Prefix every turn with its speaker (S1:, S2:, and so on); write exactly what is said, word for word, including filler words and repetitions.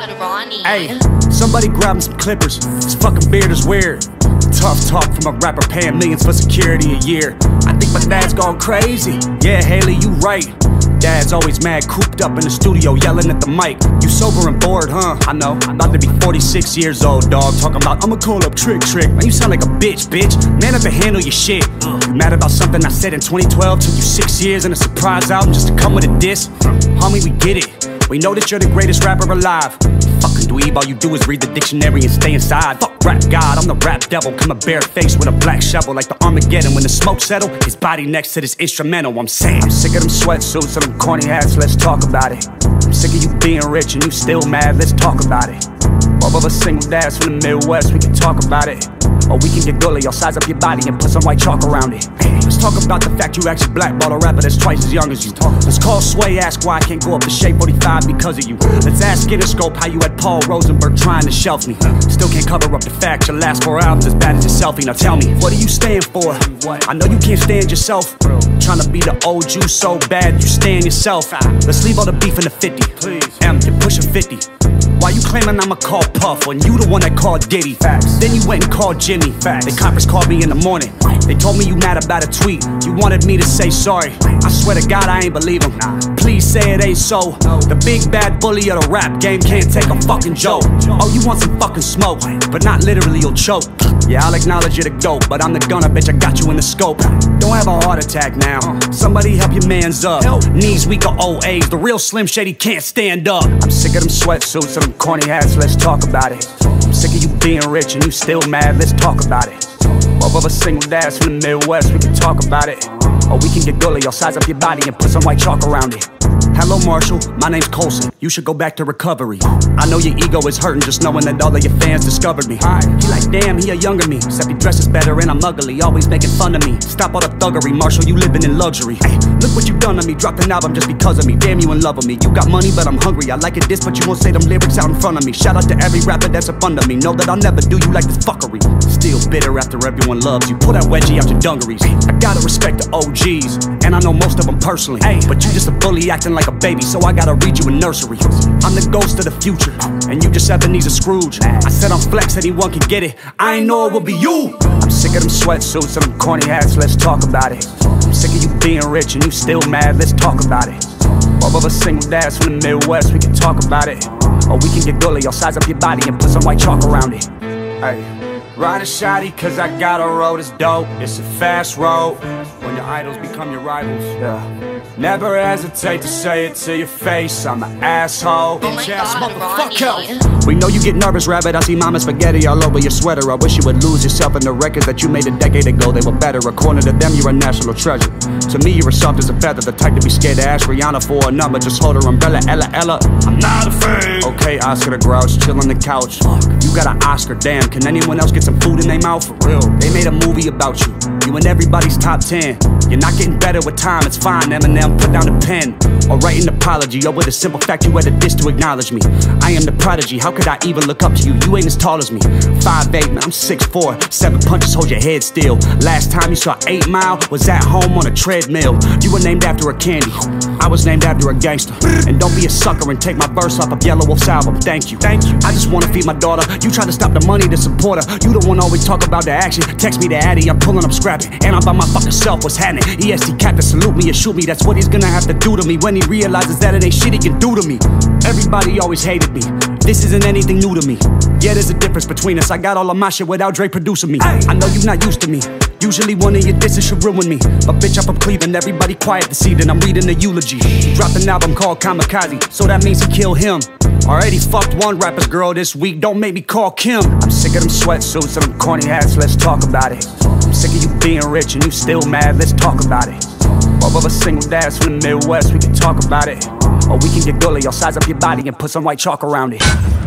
S1: God, Ronnie.
S2: Hey, somebody grab him some clippers. His fucking beard is weird. Tough talk from a rapper paying millions for security a year. I think my dad's gone crazy. Yeah, Haley, you right. Dad's always mad, cooped up in the studio, yelling at the mic. You sober and bored, huh? I know. I'm about to be forty-six years old, dog. Talking about, I'ma call up Trick Trick. Man, you sound like a bitch, bitch. Man up and handle your shit. You mad about something I said in twenty twelve? Took you six years and a surprise album just to come with a diss? Homie, we get it. We know that you're the greatest rapper alive. Fucking dweeb, all you do is read the dictionary and stay inside. Fuck rap god, I'm the rap devil. Coming barefaced with a black shovel like the Armageddon. When the smoke settle, his body next to this instrumental. I'm saying, I'm sick of them sweatsuits and them corny hats, let's talk about it. I'm sick of you being rich and you still mad, let's talk about it. Both of us single dads from the Midwest, we can talk about it. Or we can get gully, I'll size up your body and put some white chalk around it. Let's talk about the fact you actually blackball a rapper that's twice as young as you. Let's call Sway, ask why I can't go up to Shape forty-five because of you. Let's ask Interscope how you had Paul Rosenberg trying to shelf me. Still can't cover up the fact your last four albums as bad as your selfie. Now tell me, what do you stand for? I know you can't stand yourself. Trying to be the old you so bad you stand yourself. Let's leave all the beef in the fifty. M, you're pushing fifty. Why you claiming I'ma call Puff when you the one that called Diddy? Facts. Then you went and called Jimmy. Facts. They conference called me in the morning. They told me you mad about a tweet. You wanted me to say sorry. I swear to God I ain't believe them. Please say it ain't so. The big bad bully of the rap game can't take a fucking joke. Oh, you want some fucking smoke, but not literally, you'll choke. Yeah, I'll acknowledge you're the GOAT, but I'm the gunner, bitch, I got you in the scope. Don't have a heart attack now. Somebody help your mans up. Knees weak or old age, the real Slim Shady can't stand up. I'm sick of them sweatsuits and them corny hats, let's talk about it. I'm sick of you being rich and you still mad, let's talk about it. Both of us single dads from the Midwest, we can talk about it. Or we can get gully, I'll size up your body and put some white chalk around it. Hello Marshall, my name's Colson. You should go back to recovery. I know your ego is hurting just knowing that all of your fans discovered me. He like, damn, he a younger me. Except he dresses better and I'm ugly, always making fun of me. Stop all the thuggery, Marshall, you living in luxury. Hey, look what you done to me, dropped an album just because of me. Damn, you in love with me. You got money, but I'm hungry. I like it this, but you won't say them lyrics out in front of me. Shout out to every rapper that's up under me. Know that I'll never do you like this fuckery. Still bitter after everyone loves you. Pull that wedgie out your dungarees. I gotta respect the O Gs, and I know most of them personally. Hey, but you just a bully acting like a baby, so I gotta read you a nursery. I'm the ghost of the future, and you just Ebenezer Scrooge. I said I'm flex, anyone can get it. I ain't know it would be you. I'm sick of them sweatsuits and them corny hats, let's talk about it. I'm sick of you being rich and you still mad, let's talk about it. Both of us single dads from the Midwest, we can talk about it. Or we can get gully, I'll size up your body and put some white chalk around it. Hey, ride a shotty cause I got a road, it's dope. It's a fast road when your idols become your rivals. Yeah. Never hesitate to say it to your face, I'm an asshole.
S1: Oh my God,
S2: Motherfucker. We know you get nervous, rabbit. I see mama spaghetti all over your sweater. I wish you would lose yourself in the records that you made a decade ago. They were better. According to them, you're a national treasure. To me, you're as soft as a feather. The type to be scared to ask Rihanna for a number. Just hold her umbrella, Ella, Ella. I'm not afraid. Okay, Oscar the Grouch, chill on the couch. You got an Oscar, damn. Can anyone else get some food in their mouth? For real. They made a movie about you. You in everybody's top ten. You're not getting better with time, it's fine. Eminem, put down the pen. Or write an apology, or with a simple fact you had a diss to acknowledge me. I am the prodigy, how could I even look up to you? You ain't as tall as me. five eight, man, I'm six four. Seven punches, hold your head still. Last time you saw eight mile was at home on a treadmill. You were named after a candy, I was named after a gangster. And don't be a sucker and take my verse off of Yellow Wolf's album. Thank you, thank you. I just wanna feed my daughter. You try to stop the money to support her. You the one always talk about the action. Text me the addy, I'm pulling up scrapping. And I'm by my fucking self, what's happening? E S T Cat to salute me and shoot me. That's what he's gonna have to do to me when he realizes that it ain't shit he can do to me. Everybody always hated me. This isn't anything new to me. Yeah, there's a difference between us. I got all of my shit without Dre producing me. I know you're not used to me. Usually one of your disses should ruin me. But bitch, I'm from Cleveland, everybody quiet this evening. I'm reading the eulogy. He dropped an album called Kamikaze, so that means he killed him. Already fucked one rapper's girl this week, don't make me call Kim. I'm sick of them sweatsuits and them corny hats, let's talk about it. I'm sick of you being rich and you still mad, let's talk about it. Both of us single dads from the Midwest, we can talk about it. Or we can get gully, I'll size up your body and put some white chalk around it.